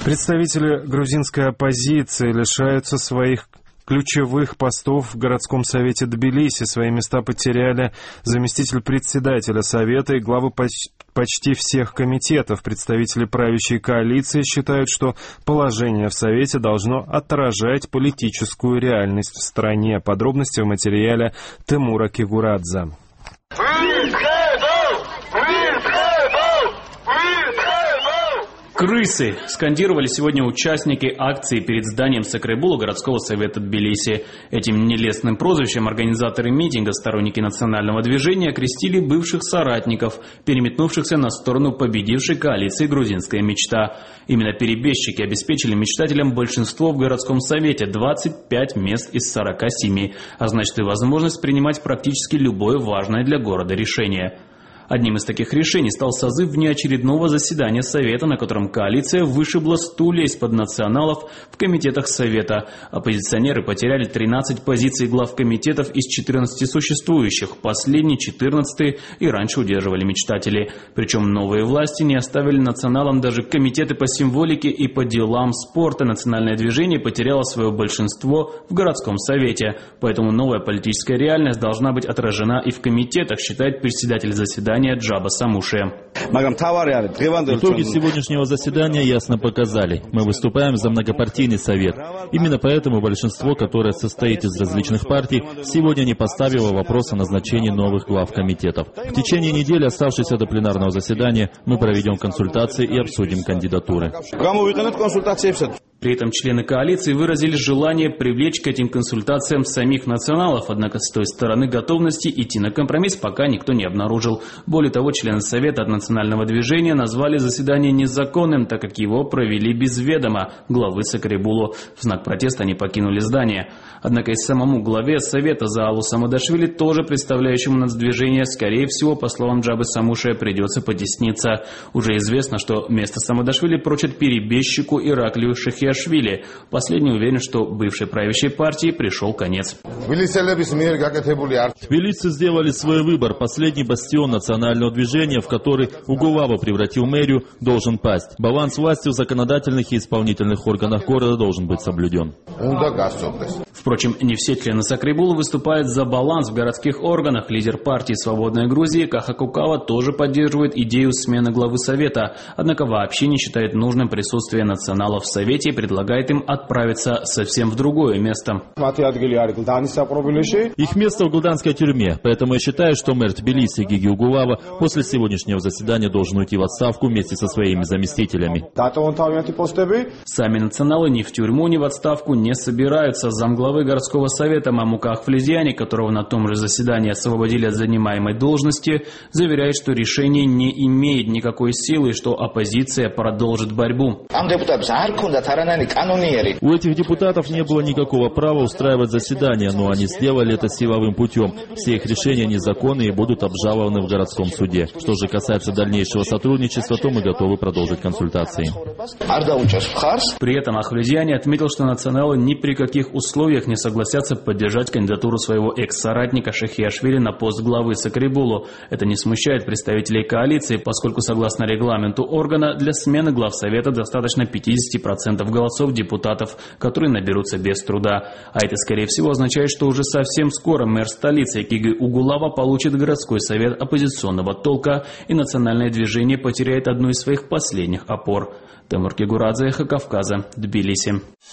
Представители грузинской оппозиции лишаются своих ключевых постов в городском совете Тбилиси. Свои места потеряли заместитель председателя совета и главы почти всех комитетов. Представители правящей коалиции считают, что положение в совете должно отражать политическую реальность в стране. Подробности в материале Тимура Кигурадзе. «Крысы!» – скандировали сегодня участники акции перед зданием Сакребула городского совета Тбилиси. Этим нелестным прозвищем организаторы митинга, сторонники национального движения, окрестили бывших соратников, переметнувшихся на сторону победившей коалиции «Грузинская мечта». Именно перебежчики обеспечили мечтателям большинство в городском совете – 25 мест из 47, а значит и возможность принимать практически любое важное для города решение. Одним из таких решений стал созыв внеочередного заседания Совета, на котором коалиция вышибла стулья из-под националов в комитетах Совета. Оппозиционеры потеряли 13 позиций глав комитетов из 14 существующих, последние 14 и раньше удерживали мечтатели. Причем новые власти не оставили националам даже комитеты по символике и по делам спорта. Национальное движение потеряло свое большинство в городском совете. Поэтому новая политическая реальность должна быть отражена и в комитетах, считает председатель заседания Джаба Самуше. Итоги сегодняшнего заседания ясно показали. Мы выступаем за многопартийный совет. Именно поэтому большинство, которое состоит из различных партий, сегодня не поставило вопрос о назначении новых глав комитетов. В течение недели, оставшейся до пленарного заседания, мы проведем консультации и обсудим кандидатуры. При этом члены коалиции выразили желание привлечь к этим консультациям самих националов, однако с той стороны готовности идти на компромисс пока никто не обнаружил. Более того, члены Совета от национального движения назвали заседание незаконным, так как его провели без ведома главы Сакребулу. В знак протеста они покинули здание. Однако и самому главе Совета Заалу Самадашвили, тоже представляющему нацдвижение, скорее всего, по словам Джабы Самуше, придется потесниться. Уже известно, что место Самадашвили прочат перебежчику Ираклию Шехиашвили. Последний уверен, что бывшей правящей партии пришел конец. Тбилисцы сделали свой выбор. Последний бастион национального движения, в который Угулава превратил мэрию, должен пасть. Баланс власти в законодательных и исполнительных органах города должен быть соблюден. Впрочем, не все члены Сакребула выступают за баланс в городских органах. Лидер партии «Свободная Грузия» Каха Кукава тоже поддерживает идею смены главы Совета, однако вообще не считает нужным присутствие националов в Совете и предлагает им отправиться совсем в другое место. Их место в Гулданской тюрьме, поэтому я считаю, что мэр Тбилиси Гиги Угулава после сегодняшнего заседания должен уйти в отставку вместе со своими заместителями. Сами националы ни в тюрьму, ни в отставку не собираются. Замглавы городского совета Мамука Ахфлезиани, которого на том же заседании освободили от занимаемой должности, заверяет, что решение не имеет никакой силы и что оппозиция продолжит борьбу. У этих депутатов не было никакого права устраивать заседания, но они сделали это силовым путем. Все их решения незаконны и будут обжалованы в городском суде. Что же касается дальнейшего сотрудничества, то мы готовы продолжить консультации. При этом Ахфлезиани отметил, что националы ни при каких условиях не согласятся поддержать кандидатуру своего экс-соратника Шехиашвили на пост главы Сакребулу. Это не смущает представителей коалиции, поскольку согласно регламенту органа для смены глав совета достаточно 50% голосов депутатов, которые наберутся без труда. А это, скорее всего, означает, что уже совсем скоро мэр столицы Гиги Угулава получит городской совет оппозиционного толка, и национальное движение потеряет одну из своих последних опор. Тимур Кигурадзе, Эхо Кавказа, Тбилиси.